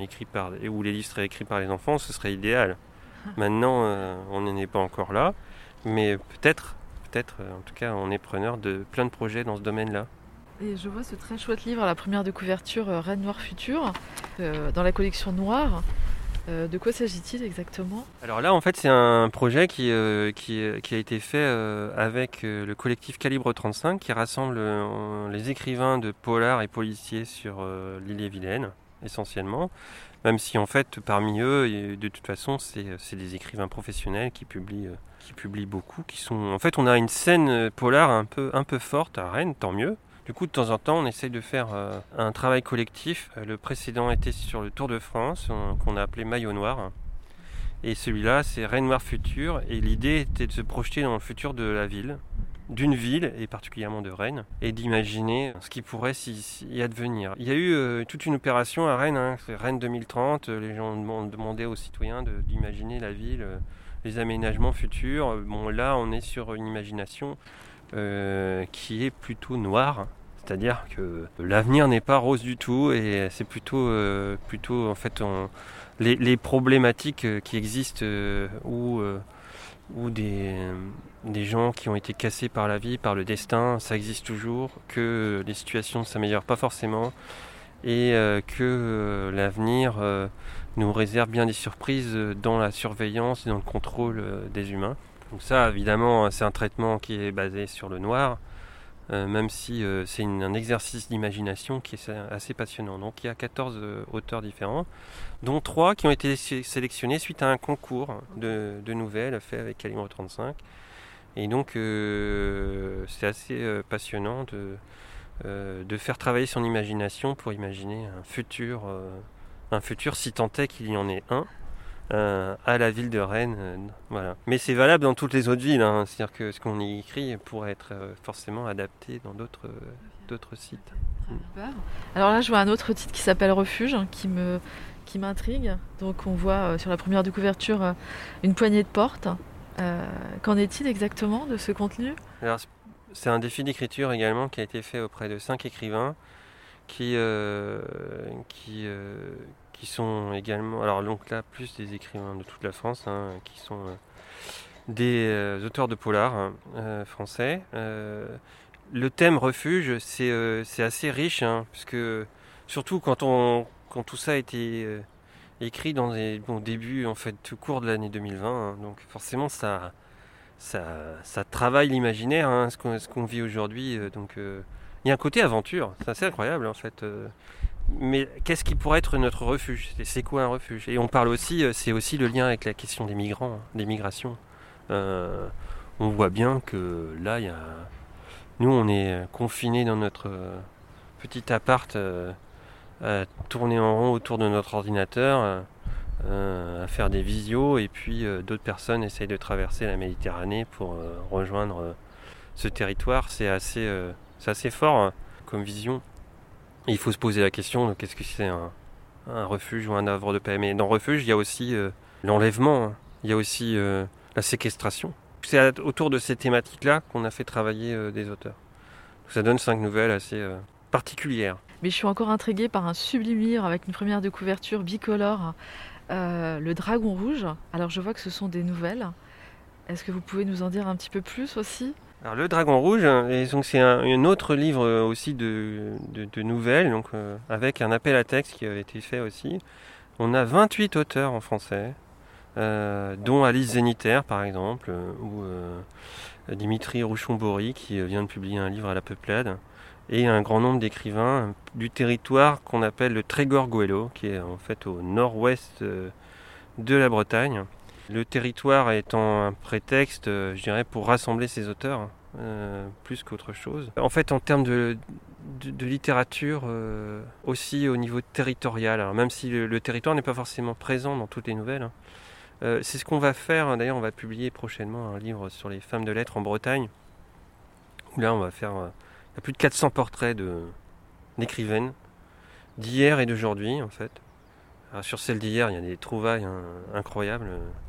où les livres seraient écrits par les enfants, ce serait idéal. Maintenant, on n'en est pas encore là, mais peut-être, en tout cas, on est preneur de plein de projets dans ce domaine-là. Et je vois ce très chouette livre à la première de couverture, Rennes Noir Futur, dans la collection Noire. De quoi s'agit-il exactement ? Alors là, en fait, c'est un projet qui a été fait avec le collectif Calibre 35, qui rassemble les écrivains de polar et policiers sur l'Ille-et-Vilaine, essentiellement. Même si, en fait, parmi eux, de toute façon, c'est des écrivains professionnels qui publient beaucoup. En fait, on a une scène polar un peu forte à Rennes, tant mieux. Du coup, de temps en temps, on essaye de faire un travail collectif. Le précédent était sur le Tour de France, qu'on a appelé Maillot Noir. Et celui-là, c'est Rennes Noir Futur. Et l'idée était de se projeter dans le futur de la ville, d'une ville, et particulièrement de Rennes, et d'imaginer ce qui pourrait y advenir. Il y a eu toute une opération à Rennes, c'est Rennes 2030. Les gens demandaient aux citoyens d'imaginer la ville, les aménagements futurs. Bon, là, on est sur une imagination qui est plutôt noire. C'est-à-dire que l'avenir n'est pas rose du tout, et c'est plutôt en fait les problématiques qui existent où des gens qui ont été cassés par la vie, par le destin, ça existe toujours, que les situations ne s'améliorent pas forcément, et que l'avenir nous réserve bien des surprises dans la surveillance et dans le contrôle des humains. Donc ça, évidemment, c'est un traitement qui est basé sur le noir, même si c'est un exercice d'imagination qui est assez passionnant. Donc il y a 14 auteurs différents, dont 3 qui ont été sélectionnés suite à un concours de nouvelles fait avec Calibre 35. Et donc c'est assez passionnant de faire travailler son imagination pour imaginer un futur si tant est qu'il y en ait un, à la ville de Rennes, voilà. Mais c'est valable dans toutes les autres villes, c'est-à-dire que ce qu'on y écrit pourrait être forcément adapté dans d'autres sites. Alors là, je vois un autre titre qui s'appelle Refuge, qui m'intrigue. Donc on voit sur la première de couverture une poignée de portes. Qu'en est-il exactement de ce contenu ? Alors, c'est un défi d'écriture également qui a été fait auprès de 5 écrivains qui sont également, alors donc là plus des écrivains de toute la France, qui sont des auteurs de polar français. Le thème refuge, c'est assez riche, puisque surtout quand tout ça a été écrit dans les débuts, en fait, tout court de l'année 2020. Hein, donc forcément, ça travaille l'imaginaire, hein, ce qu'on vit aujourd'hui. Il y a un côté aventure, c'est assez incroyable en fait. Mais qu'est-ce qui pourrait être notre refuge ? C'est quoi un refuge ? Et on parle aussi, c'est aussi le lien avec la question des migrants, hein, des migrations. On voit bien que là, nous, on est confinés dans notre petit appart, à tourner en rond autour de notre ordinateur, à faire des visios, et puis d'autres personnes essayent de traverser la Méditerranée pour rejoindre ce territoire. C'est assez fort, hein, comme vision. Et il faut se poser la question de qu'est-ce que c'est un refuge ou un havre de paix. Mais dans le refuge, il y a aussi l'enlèvement, hein. Il y a aussi la séquestration. C'est autour de ces thématiques-là qu'on a fait travailler des auteurs. Ça donne 5 nouvelles assez particulières. Mais je suis encore intriguée par un sublime livre avec une première de couverture bicolore, Le Dragon Rouge. Alors je vois que ce sont des nouvelles. Est-ce que vous pouvez nous en dire un petit peu plus aussi ? Alors Le Dragon Rouge, et donc c'est un autre livre aussi de nouvelles, donc, avec un appel à texte qui avait été fait aussi. On a 28 auteurs en français, dont Alice Zénitaire par exemple, ou Dimitri Rouchon-Bory qui vient de publier un livre à la Peuplade, et un grand nombre d'écrivains du territoire qu'on appelle le Trégor Goëlo, qui est en fait au nord-ouest de la Bretagne. Le territoire étant un prétexte, je dirais, pour rassembler ces auteurs, plus qu'autre chose. En fait, en termes de littérature, aussi au niveau territorial, alors même si le territoire n'est pas forcément présent dans toutes les nouvelles, hein, c'est ce qu'on va faire. D'ailleurs, on va publier prochainement un livre sur les femmes de lettres en Bretagne, où là, on va faire il y a plus de 400 portraits d'écrivaines d'hier et d'aujourd'hui, en fait. Alors, sur celle d'hier, il y a des trouvailles incroyables.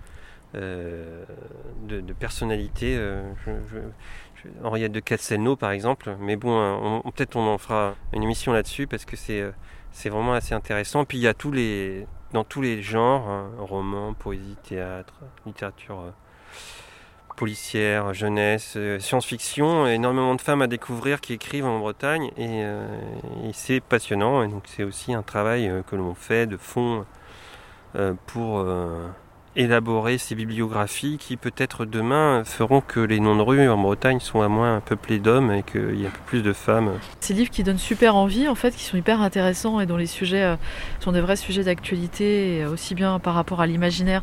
De personnalités, Henriette de Castelnau par exemple, mais bon, peut-être on en fera une émission là-dessus parce que c'est vraiment assez intéressant. Puis il y a dans tous les genres, hein, romans, poésie, théâtre, littérature policière, jeunesse, science-fiction, énormément de femmes à découvrir qui écrivent en Bretagne, et c'est passionnant. Et donc c'est aussi un travail que l'on fait de fond pour élaborer ces bibliographies qui peut-être demain feront que les noms de rue en Bretagne soient moins peuplés d'hommes et qu'il y ait un peu plus de femmes. Ces livres qui donnent super envie, en fait, qui sont hyper intéressants et dont les sujets sont des vrais sujets d'actualité, aussi bien par rapport à l'imaginaire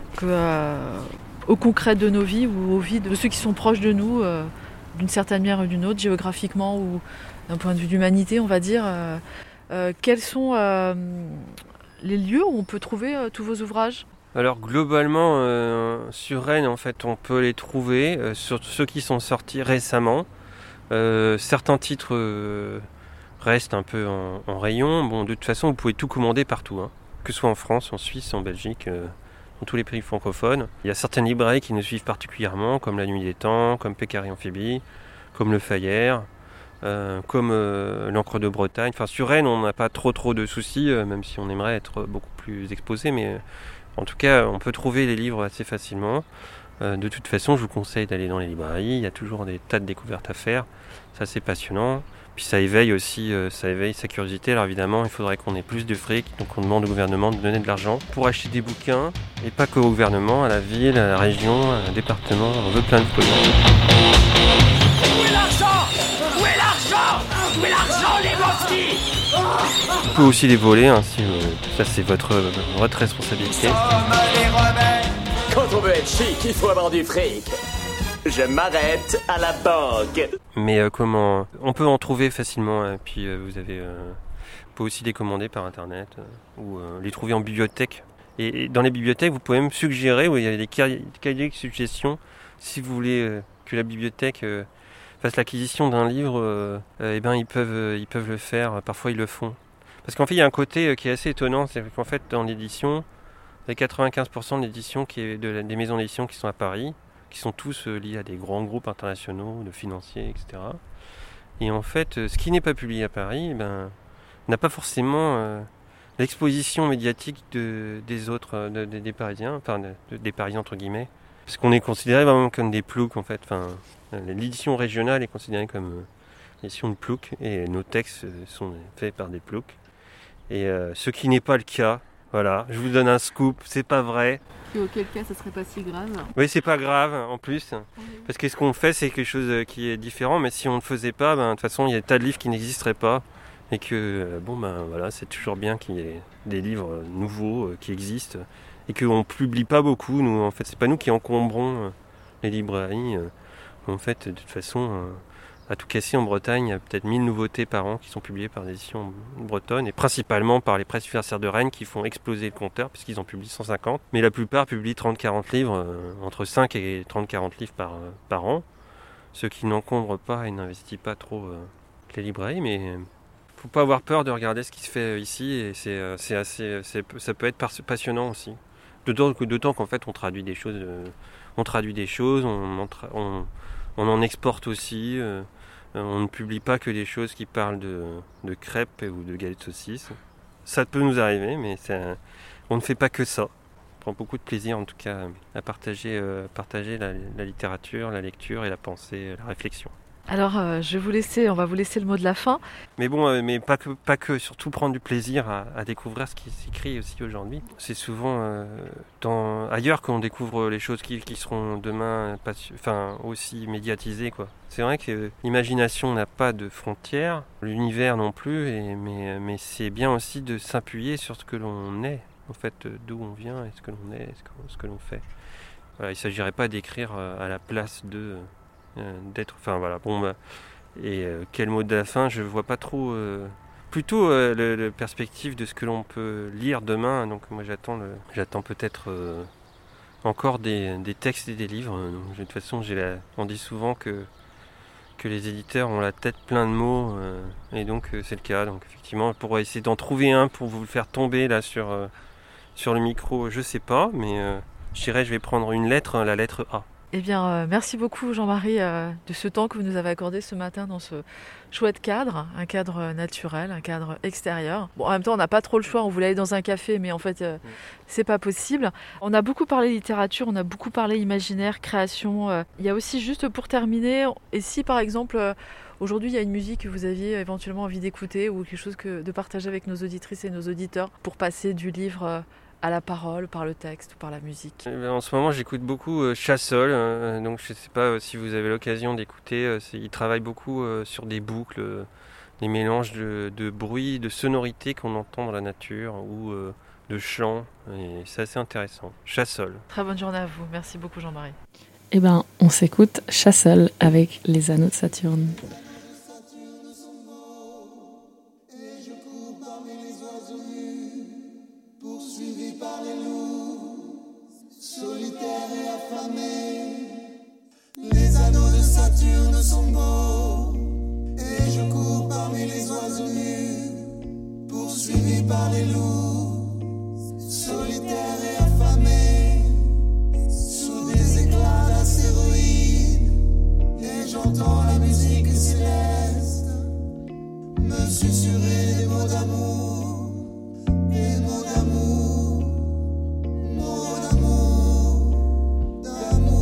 qu'au concret de nos vies ou aux vies de ceux qui sont proches de nous, d'une certaine manière ou d'une autre, géographiquement ou d'un point de vue d'humanité, on va dire. Quels sont les lieux où on peut trouver tous vos ouvrages ? Alors globalement, sur Rennes, en fait, on peut les trouver, sur ceux qui sont sortis récemment. Certains titres restent un peu en rayon. Bon, de toute façon, vous pouvez tout commander partout, hein, que ce soit en France, en Suisse, en Belgique, dans tous les pays francophones. Il y a certaines librairies qui nous suivent particulièrement, comme La Nuit des Temps, comme Pécari Amphibie, comme Le Fayère, comme l'Encre de Bretagne. Enfin, sur Rennes, on n'a pas trop de soucis, même si on aimerait être beaucoup plus exposé, mais en tout cas, on peut trouver les livres assez facilement. De toute façon, je vous conseille d'aller dans les librairies. Il y a toujours des tas de découvertes à faire. Ça, c'est passionnant. Puis ça éveille aussi, sa curiosité. Alors évidemment, il faudrait qu'on ait plus de fric. Donc on demande au gouvernement de donner de l'argent pour acheter des bouquins. Et pas qu'au gouvernement, à la ville, à la région, à un département. On veut plein de pognon. Où est l'argent ? Où est l'argent ? Où est l'argent, les mosquits ? Vous pouvez aussi les voler, hein, si ça c'est votre responsabilité. Quand on veut être chic, il faut avoir du fric. Je m'arrête à la banque. Mais comment on peut en trouver facilement, et puis vous pouvez aussi les commander par internet ou les trouver en bibliothèque. Et dans les bibliothèques, vous pouvez même suggérer, il y a des cahiers de suggestions, si vous voulez que la bibliothèque fasse l'acquisition d'un livre, ils peuvent le faire. Parfois ils le font. Parce qu'en fait, il y a un côté qui est assez étonnant, c'est qu'en fait, dans l'édition, il y a 95% de l'édition des maisons d'édition qui sont à Paris, qui sont tous liés à des grands groupes internationaux, de financiers, etc. Et en fait, ce qui n'est pas publié à Paris, n'a pas forcément l'exposition médiatique des autres, des Parisiens, enfin des Parisiens entre guillemets, parce qu'on est considéré vraiment comme des ploucs en fait. Enfin, l'édition régionale est considérée comme l'édition de ploucs, et nos textes sont faits par des ploucs. Et ce qui n'est pas le cas Voilà, je vous donne un scoop, c'est pas vrai. Et auquel cas, ça serait pas si grave. Oui, c'est pas grave en plus, parce que ce qu'on fait, c'est quelque chose qui est différent, mais si on ne le faisait pas, de toute façon, il y a des tas de livres qui n'existeraient pas, et que, voilà, c'est toujours bien qu'il y ait des livres nouveaux qui existent, et qu'on ne publie pas beaucoup, nous, en fait, c'est pas nous qui encombrons les librairies, en fait, de toute façon... À tout casser en Bretagne, il y a peut-être 1000 nouveautés par an qui sont publiées par des éditions bretonnes et principalement par les presses universitaires de Rennes qui font exploser le compteur puisqu'ils en publient 150. Mais la plupart publient 30-40 livres, entre 5 et 30-40 livres par an. Ce qui n'encombre pas et n'investit pas trop les librairies. Mais il ne faut pas avoir peur de regarder ce qui se fait ici et ça peut être passionnant aussi. D'autant qu'en fait on traduit des choses, on en exporte aussi. On ne publie pas que des choses qui parlent de crêpes ou de galettes de saucisses. Ça peut nous arriver, mais on ne fait pas que ça. On prend beaucoup de plaisir en tout cas à partager la littérature, la lecture et la pensée, la réflexion. Alors, on va vous laisser le mot de la fin. Mais bon, mais pas que, surtout prendre du plaisir à découvrir ce qui s'écrit aussi aujourd'hui. C'est souvent ailleurs qu'on découvre les choses qui seront demain aussi médiatisées, quoi. C'est vrai que l'imagination n'a pas de frontières, l'univers non plus, mais c'est bien aussi de s'appuyer sur ce que l'on est, en fait, d'où on vient et ce que l'on est, ce que l'on fait. Voilà, il ne s'agirait pas d'écrire à la place d'être, et quel mot de la fin, je vois pas trop, plutôt le perspective de ce que l'on peut lire demain. Donc moi j'attends peut-être encore des textes et des livres. Donc, de toute façon on dit souvent que les éditeurs ont la tête plein de mots, et donc c'est le cas. Donc effectivement, pour essayer d'en trouver un pour vous le faire tomber là sur le micro, je sais pas, mais je vais prendre une lettre, la lettre A. Eh bien, merci beaucoup Jean-Marie de ce temps que vous nous avez accordé ce matin dans ce chouette cadre, un cadre naturel, un cadre extérieur. Bon, en même temps, on n'a pas trop le choix, on voulait aller dans un café, mais en fait, c'est pas possible. On a beaucoup parlé littérature, on a beaucoup parlé imaginaire, création. Il y a aussi, juste pour terminer, et si par exemple, aujourd'hui, il y a une musique que vous aviez éventuellement envie d'écouter ou quelque chose de partager avec nos auditrices et nos auditeurs pour passer du livre à la parole, par le texte ou par la musique. En ce moment, j'écoute beaucoup Chassol, donc je ne sais pas si vous avez l'occasion d'écouter. Il travaille beaucoup sur des boucles, des mélanges de bruits, de sonorités qu'on entend dans la nature ou de chants, et c'est assez intéressant. Chassol. Très bonne journée à vous. Merci beaucoup Jean-Marie. Eh ben, on s'écoute Chassol avec Les Anneaux de Saturne. Les anneaux de Saturne sont beaux, et je cours parmi les oiseaux nus, poursuivi par les loups, solitaires et affamés, sous des éclats d'astéroïdes, et j'entends la musique céleste me susurrer des mots d'amour, des mots d'amour, mots d'amour, d'amour.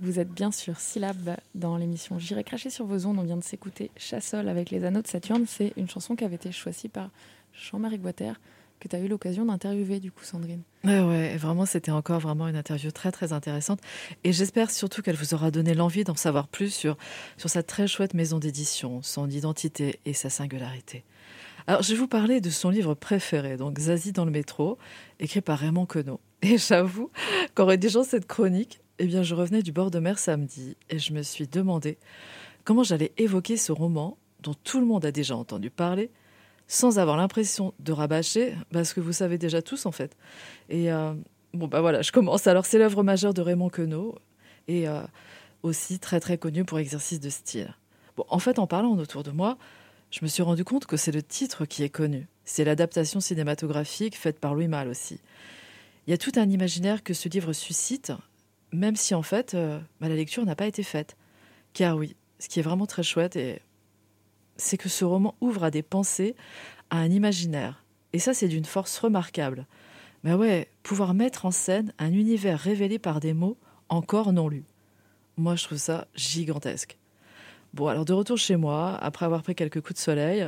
Vous êtes bien sur Syllab dans l'émission J'irai cracher sur vos ondes. On vient de s'écouter Chassol avec les anneaux de Saturne. C'est une chanson qui avait été choisie par Jean-Marie Guater, que tu as eu l'occasion d'interviewer du coup, Sandrine. Ouais, vraiment, c'était encore vraiment une interview très très intéressante. Et j'espère surtout qu'elle vous aura donné l'envie d'en savoir plus sur sa très chouette maison d'édition, son identité et sa singularité. Alors, je vais vous parler de son livre préféré, donc Zazie dans le métro, écrit par Raymond Queneau. Et j'avoue qu'en rédigeant cette chronique, eh bien, je revenais du bord de mer samedi et je me suis demandé comment j'allais évoquer ce roman dont tout le monde a déjà entendu parler, sans avoir l'impression de rabâcher, parce que vous savez déjà tous en fait. Et voilà, je commence. Alors, c'est l'œuvre majeure de Raymond Queneau et aussi très très connue pour exercice de style. Bon, en fait, en parlant autour de moi, je me suis rendu compte que c'est le titre qui est connu. C'est l'adaptation cinématographique faite par Louis Malle aussi. Il y a tout un imaginaire que ce livre suscite, même si en fait, la lecture n'a pas été faite. Car oui, ce qui est vraiment très chouette, c'est que ce roman ouvre à des pensées, à un imaginaire. Et ça, c'est d'une force remarquable. Mais ouais, pouvoir mettre en scène un univers révélé par des mots encore non lus. Moi, je trouve ça gigantesque. Bon, alors de retour chez moi, après avoir pris quelques coups de soleil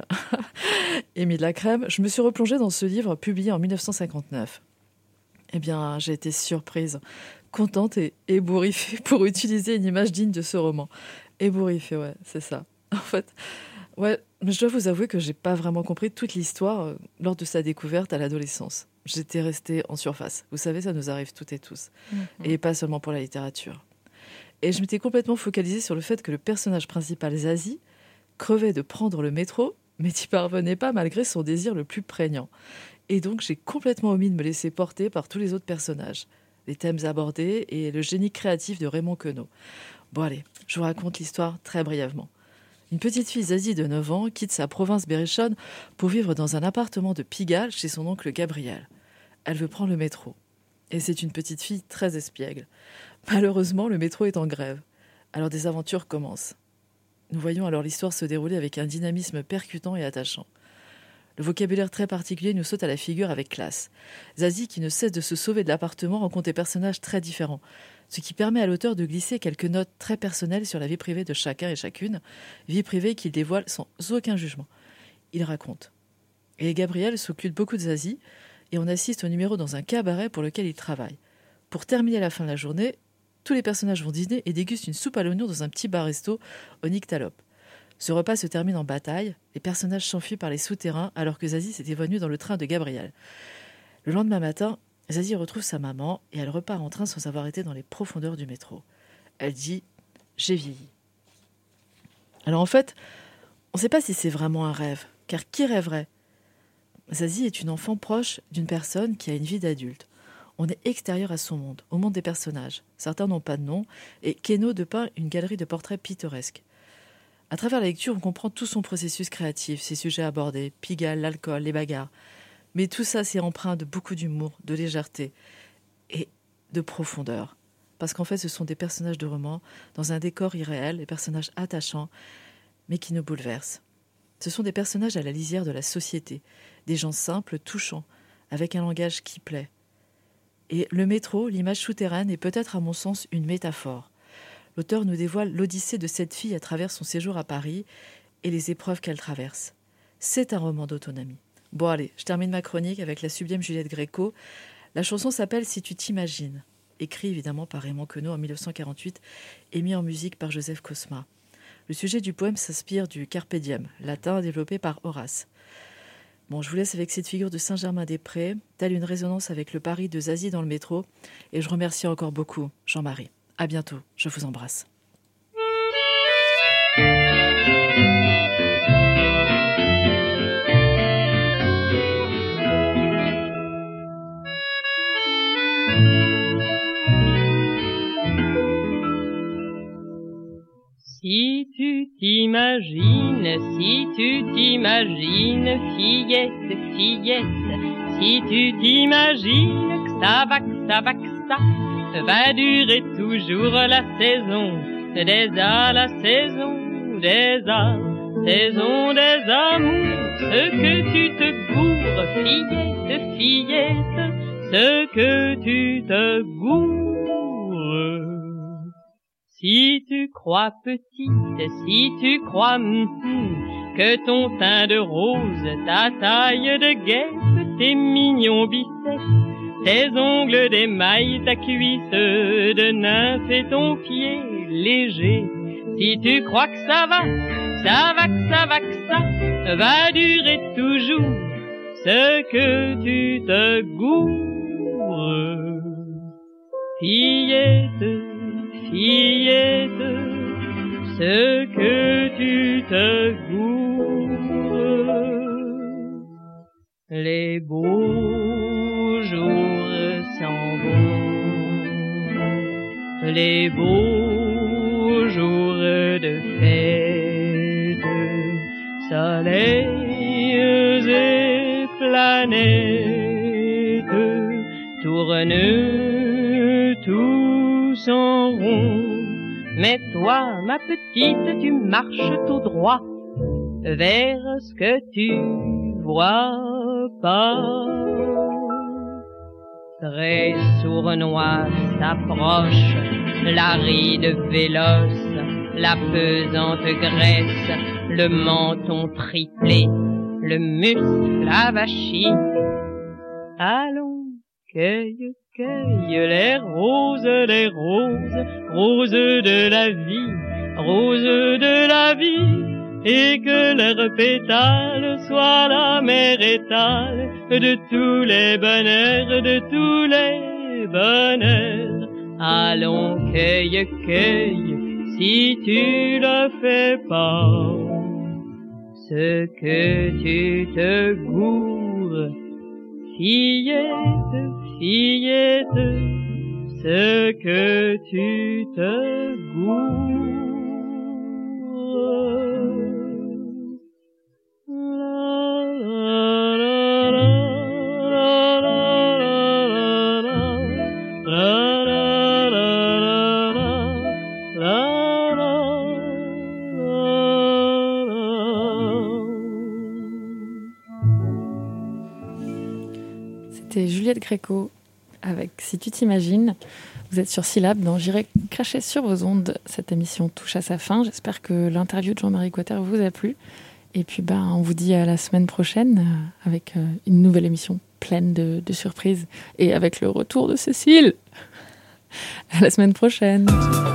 et mis de la crème, je me suis replongée dans ce livre publié en 1959. Eh bien, j'ai été surprise, contente et ébouriffée, pour utiliser une image digne de ce roman. Ébouriffée, ouais, c'est ça. En fait, ouais, mais je dois vous avouer que j'ai pas vraiment compris toute l'histoire lors de sa découverte à l'adolescence. J'étais restée en surface. Vous savez, ça nous arrive toutes et tous. Et pas seulement pour la littérature. Et je m'étais complètement focalisée sur le fait que le personnage principal, Zazie, crevait de prendre le métro, mais n'y parvenait pas malgré son désir le plus prégnant. Et donc, j'ai complètement omis de me laisser porter par tous les autres personnages, les thèmes abordés et le génie créatif de Raymond Queneau. Bon allez, je vous raconte l'histoire très brièvement. Une petite fille, Zazie, de 9 ans, quitte sa province berrichonne pour vivre dans un appartement de Pigalle chez son oncle Gabriel. Elle veut prendre le métro. Et c'est une petite fille très espiègle. Malheureusement, le métro est en grève. Alors des aventures commencent. Nous voyons alors l'histoire se dérouler avec un dynamisme percutant et attachant. Le vocabulaire très particulier nous saute à la figure avec classe. Zazie, qui ne cesse de se sauver de l'appartement, rencontre des personnages très différents, ce qui permet à l'auteur de glisser quelques notes très personnelles sur la vie privée de chacun et chacune, vie privée qu'il dévoile sans aucun jugement. Il raconte. Et Gabriel s'occupe beaucoup de Zazie, et on assiste au numéro dans un cabaret pour lequel il travaille. Pour terminer à la fin de la journée, tous les personnages vont dîner et dégustent une soupe à l'oignon dans un petit bar-resto au Nyctalope. Ce repas se termine en bataille, les personnages s'enfuient par les souterrains alors que Zazie s'est évanouie dans le train de Gabriel. Le lendemain matin, Zazie retrouve sa maman et elle repart en train sans avoir été dans les profondeurs du métro. Elle dit « J'ai vieilli ». Alors en fait, on ne sait pas si c'est vraiment un rêve, car qui rêverait ? Zazie est une enfant proche d'une personne qui a une vie d'adulte. On est extérieur à son monde, au monde des personnages. Certains n'ont pas de nom, et Queneau dépeint une galerie de portraits pittoresques. À travers la lecture, on comprend tout son processus créatif, ses sujets abordés, Pigalle, l'alcool, les bagarres. Mais tout ça, c'est empreint de beaucoup d'humour, de légèreté et de profondeur. Parce qu'en fait, ce sont des personnages de roman, dans un décor irréel, des personnages attachants, mais qui nous bouleversent. Ce sont des personnages à la lisière de la société, des gens simples, touchants, avec un langage qui plaît. Et le métro, l'image souterraine, est peut-être à mon sens une métaphore. L'auteur nous dévoile l'odyssée de cette fille à travers son séjour à Paris et les épreuves qu'elle traverse. C'est un roman d'autonomie. Bon allez, je termine ma chronique avec la sublime Juliette Gréco. La chanson s'appelle « Si tu t'imagines », écrit évidemment par Raymond Queneau en 1948 et mis en musique par Joseph Cosma. Le sujet du poème s'inspire du Carpe Diem, latin développé par Horace. Bon, je vous laisse avec cette figure de Saint-Germain-des-Prés, telle une résonance avec le Paris de Zazie dans le métro, et je remercie encore beaucoup Jean-Marie. À bientôt, je vous embrasse. Si tu t'imagines, fillette, si tu t'imagines que ça va durer toujours la saison la saison des amours, ce que tu te gourres, fillette, ce que tu te gourres. Si tu crois petite, si tu crois que ton teint de rose, ta taille de guêpe, tes mignons biceps, tes ongles d'émail, ta cuisse de nymphe et ton pied léger. Si tu crois que ça va durer toujours, ce que tu te gourres. Fillette, fillette, ce que tu te gourres. Les beaux jours s'en vont, les beaux jours de fête, soleils et planètes tournent tous en rond. Mais toi, ma petite, tu marches tout droit vers ce que tu vois pas. Très sournois s'approche la ride véloce, la pesante graisse, le menton triplé, le muscle avachi. Allons, cueille, cueille les roses, roses de la vie, roses de la vie. Et que leurs pétales soient la mer étale de tous les bonheurs, de tous les bonheurs. Allons, cueille, cueille, si tu le fais pas, ce que tu te gourres. Fillette, fillette, ce que tu te gourres. C'était Juliette Gréco avec Si tu t'imagines. Vous êtes sur Syllab dans J'irai cracher sur vos ondes. Cette émission touche à sa fin. J'espère que l'interview de Jean-Marie Coiter vous a plu. Et puis on vous dit à la semaine prochaine avec une nouvelle émission pleine de surprises et avec le retour de Cécile. À la semaine prochaine.